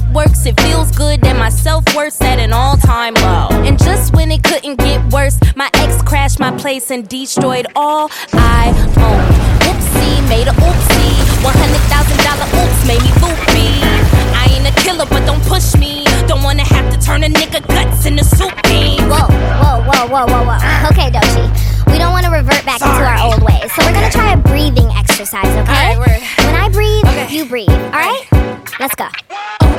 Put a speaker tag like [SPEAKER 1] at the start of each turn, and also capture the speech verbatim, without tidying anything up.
[SPEAKER 1] works, it feels good, and my self-worth's at an all-time low. And just when it couldn't get worse, my ex crashed my place and destroyed all I owned. Oopsie, made a oopsie. One hundred thousand dollar oops made me loopy. I ain't a killer, but don't push me. Don't wanna have to turn a nigga guts into soup beans.
[SPEAKER 2] Whoa, whoa, whoa, whoa, whoa, whoa. Okay, Doechii, we don't want to revert back
[SPEAKER 1] Sorry.
[SPEAKER 2] into our old ways, so we're gonna try a breathing exercise, okay?
[SPEAKER 1] All right, word.
[SPEAKER 2] When I breathe,
[SPEAKER 1] Okay.
[SPEAKER 2] you breathe, all right? Let's go.